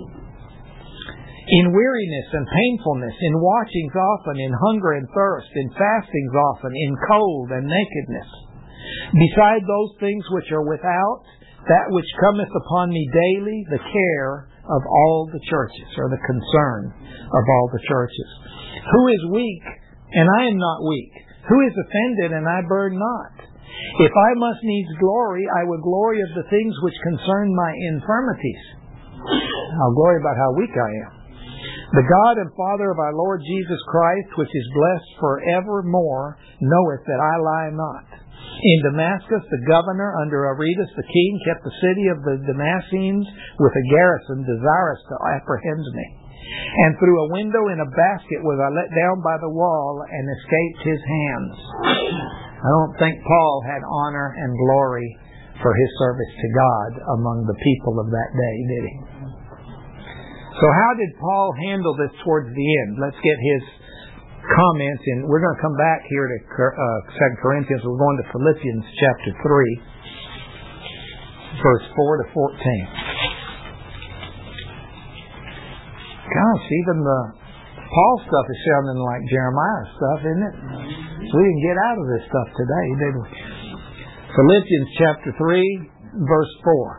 Speaker 1: In weariness and painfulness, in watchings often, in hunger and thirst, in fastings often, in cold and nakedness. Beside those things which are without, that which cometh upon me daily, the care of all the churches, or the concern of all the churches. Who is weak, and I am not weak? Who is offended, and I burn not? If I must needs glory, I will glory of the things which concern my infirmities. I'll glory about how weak I am. The God and Father of our Lord Jesus Christ, which is blessed forevermore, knoweth that I lie not. In Damascus, the governor under Aretas the king kept the city of the Damascenes with a garrison desirous to apprehend me. And through a window in a basket was I let down by the wall and escaped his hands. I don't think Paul had honor and glory for his service to God among the people of that day, did he? So how did Paul handle this towards the end? Let's get his comments, and we're going to come back here to uh, Second Corinthians. We're going to Philippians chapter three, verse four to fourteen. Gosh, even the Paul stuff is sounding like Jeremiah stuff, isn't it? We didn't get out of this stuff today, did we? Philippians chapter three, verse four.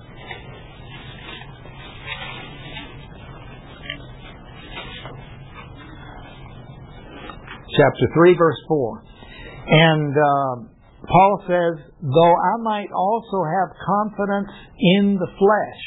Speaker 1: Chapter three, verse four. And uh, Paul says, though I might also have confidence in the flesh,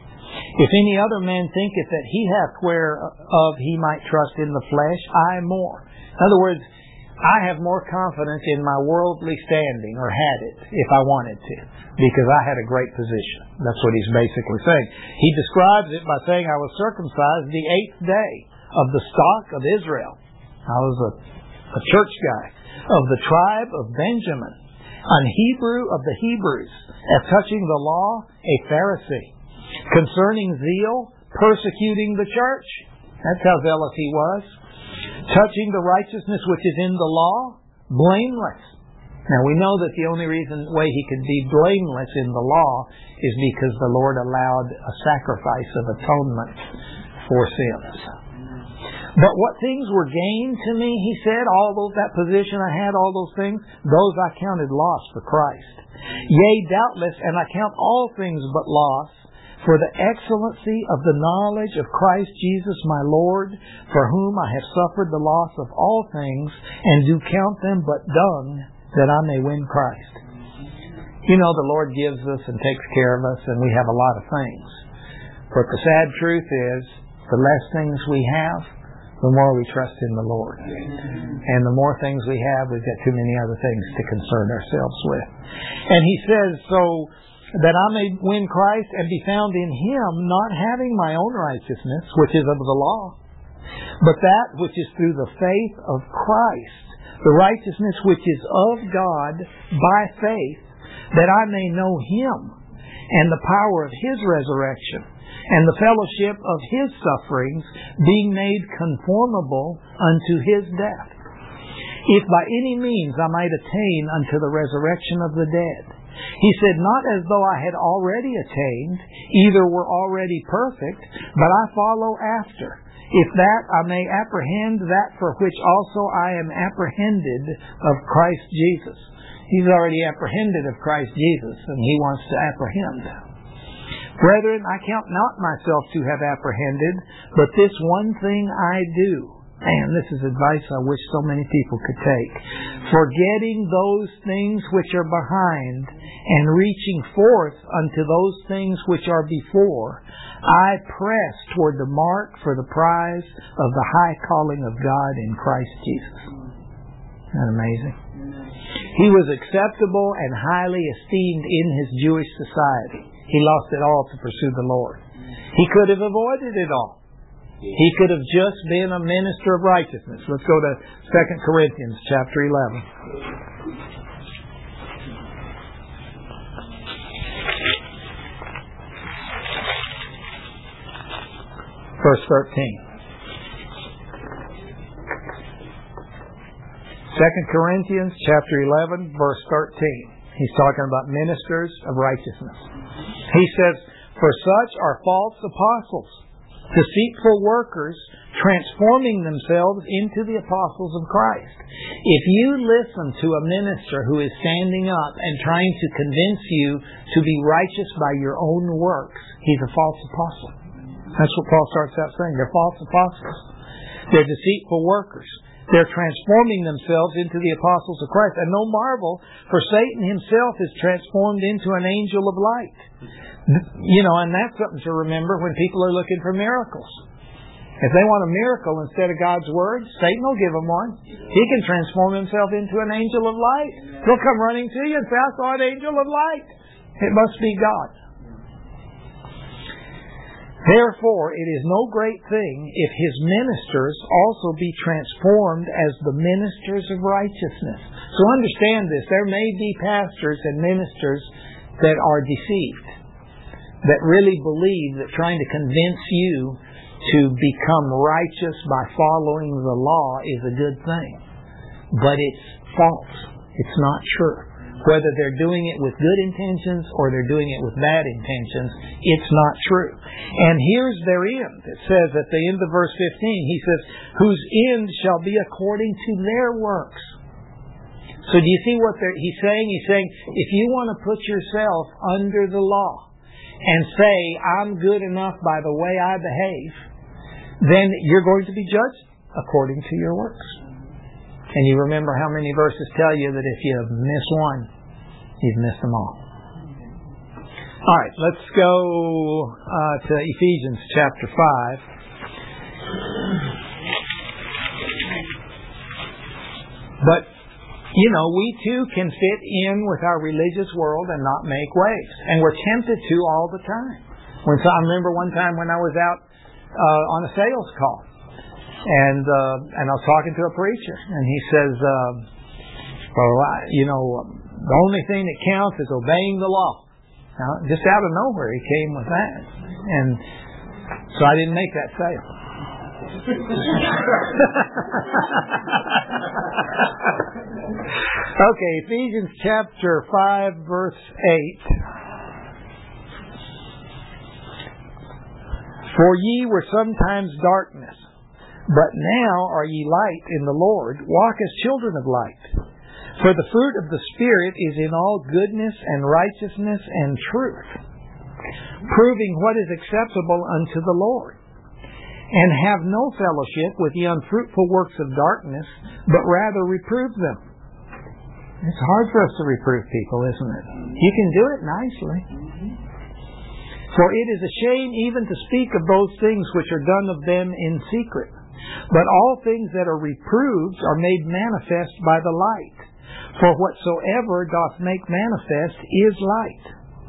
Speaker 1: if any other man thinketh that he hath whereof he might trust in the flesh, I more. In other words, I have more confidence in my worldly standing, or had it, if I wanted to, because I had a great position. That's what he's basically saying. He describes it by saying, I was circumcised the eighth day of the stock of Israel. I was a a church guy, of the tribe of Benjamin, an Hebrew of the Hebrews, as touching the law, a Pharisee, concerning zeal, persecuting the church. That's how zealous he was. Touching the righteousness which is in the law, blameless. Now we know that the only reason way he could be blameless in the law is because the Lord allowed a sacrifice of atonement for sins. But what things were gained to me, he said, all those, that position I had, all those things, those I counted loss for Christ. Yea, doubtless, and I count all things but loss, for the excellency of the knowledge of Christ Jesus my Lord, for whom I have suffered the loss of all things, and do count them but dung, that I may win Christ. You know, the Lord gives us and takes care of us, and we have a lot of things. But the sad truth is, the less things we have, the more we trust in the Lord. And the more things we have, we've got too many other things to concern ourselves with. And he says, so that I may win Christ and be found in Him, not having my own righteousness, which is of the law, but that which is through the faith of Christ, the righteousness which is of God by faith, that I may know Him and the power of His resurrection, and the fellowship of His sufferings, being made conformable unto His death, if by any means I might attain unto the resurrection of the dead. He said, not as though I had already attained, either were already perfect, but I follow after, if that I may apprehend that for which also I am apprehended of Christ Jesus. He's already apprehended of Christ Jesus, and he wants to apprehend. Brethren, I count not myself to have apprehended, but this one thing I do. Man, this is advice I wish so many people could take. Forgetting those things which are behind, and reaching forth unto those things which are before, I press toward the mark for the prize of the high calling of God in Christ Jesus. Isn't that amazing? He was acceptable and highly esteemed in his Jewish society. He lost it all to pursue the Lord. He could have avoided it all. He could have just been a minister of righteousness. Let's go to Second Corinthians chapter eleven. Verse thirteen. Second Corinthians chapter eleven, verse thirteen. He's talking about ministers of righteousness. He says, "For such are false apostles, deceitful workers, transforming themselves into the apostles of Christ." If you listen to a minister who is standing up and trying to convince you to be righteous by your own works, he's a false apostle. That's what Paul starts out saying. They're false apostles. They're deceitful workers. They're transforming themselves into the apostles of Christ. And no marvel, for Satan himself is transformed into an angel of light. You know, and that's something to remember when people are looking for miracles. If they want a miracle instead of God's Word, Satan will give them one. He can transform himself into an angel of light. He'll come running to you and say, "I saw an angel of light." It must be God. Therefore, it is no great thing if his ministers also be transformed as the ministers of righteousness. So understand this. There may be pastors and ministers that are deceived, that really believe that trying to convince you to become righteous by following the law is a good thing. But it's false. It's not true. Whether they're doing it with good intentions or they're doing it with bad intentions, it's not true. And here's their end. It says at the end of verse fifteen, he says, "Whose end shall be according to their works." So do you see what he's saying? He's saying, if you want to put yourself under the law and say, "I'm good enough by the way I behave," then you're going to be judged according to your works. And you remember how many verses tell you that if you miss one, you've missed them all. All right, let's go uh, to Ephesians chapter five. But, you know, we too can fit in with our religious world and not make waves. And we're tempted to all the time. When so, I remember one time when I was out uh, on a sales call. And uh, and I was talking to a preacher, and he says, uh, "Well, I, you know, the only thing that counts is obeying the law." Now, just out of nowhere, he came with that, and so I didn't make that sale. Okay, Ephesians chapter five, verse eight. "For ye were sometimes darkness, but now are ye light in the Lord. Walk as children of light. For the fruit of the Spirit is in all goodness and righteousness and truth, proving what is acceptable unto the Lord. And have no fellowship with the unfruitful works of darkness, but rather reprove them." It's hard for us to reprove people, isn't it? You can do it nicely. "For it is a shame even to speak of those things which are done of them in secret. But all things that are reproved are made manifest by the light. For whatsoever doth make manifest is light."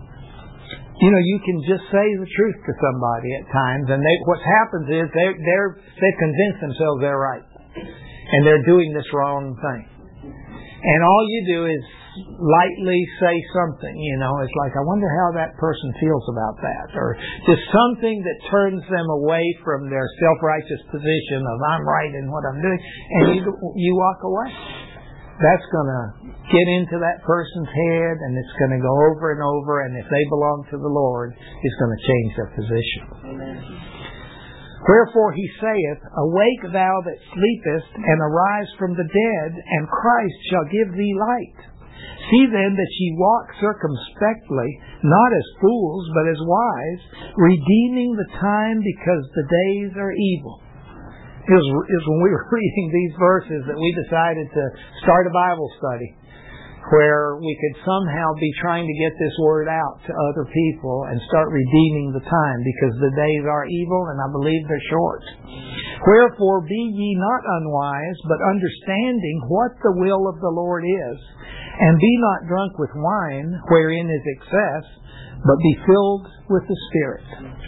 Speaker 1: You know, you can just say the truth to somebody at times, and they, what happens is they, they're, they've convinced themselves they're right. And they're doing this wrong thing. And all you do is lightly say something, you know, it's like, I wonder how that person feels about that. Or just something that turns them away from their self-righteous position of I'm right in what I'm doing, and you you walk away. That's going to get into that person's head, and it's going to go over and over, and if they belong to the Lord, it's going to change their position. Amen. "Wherefore he saith, Awake thou that sleepest, and arise from the dead, and Christ shall give thee light. See then that ye walk circumspectly, not as fools, but as wise, redeeming the time, because the days are evil." It was, it was when we were reading these verses that we decided to start a Bible study where we could somehow be trying to get this word out to other people and start redeeming the time, because the days are evil and I believe they're short. "Wherefore be ye not unwise, but understanding what the will of the Lord is, and be not drunk with wine, wherein is excess, but be filled with the Spirit."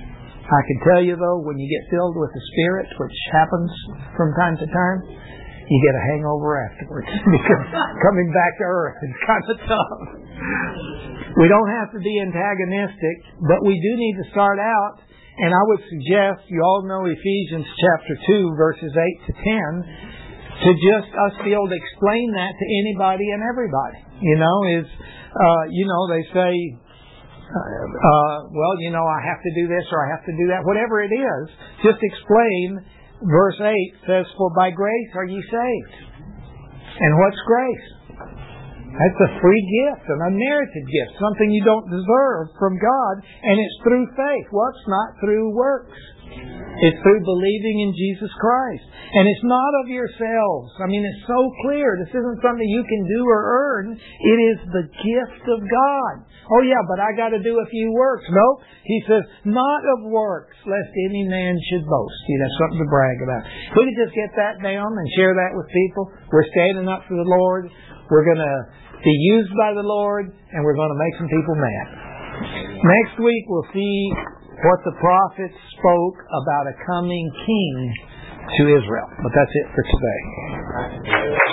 Speaker 1: I can tell you, though, when you get filled with the Spirit, which happens from time to time, you get a hangover afterwards. Because coming back to earth is kind of tough. We don't have to be antagonistic, but we do need to start out. And I would suggest, you all know Ephesians chapter two, verses eight to ten, to just us be able to explain that to anybody and everybody. You know, is, uh, you know, they say, uh, well, you know, I have to do this or I have to do that. Whatever it is, just explain. Verse eight says, for by grace are ye saved. And what's grace? That's a free gift, an unmerited gift, something you don't deserve from God, and it's through faith. Well, it's not through works. It's through believing in Jesus Christ. And it's not of yourselves. I mean, it's so clear. This isn't something you can do or earn. It is the gift of God. Oh yeah, but I got to do a few works. Nope. He says, not of works, lest any man should boast. See, that's something to brag about. If we could just get that down and share that with people. We're standing up for the Lord. We're going to be used by the Lord, and we're going to make some people mad. Next week we'll see what the prophets spoke about a coming king to Israel. But that's it for today.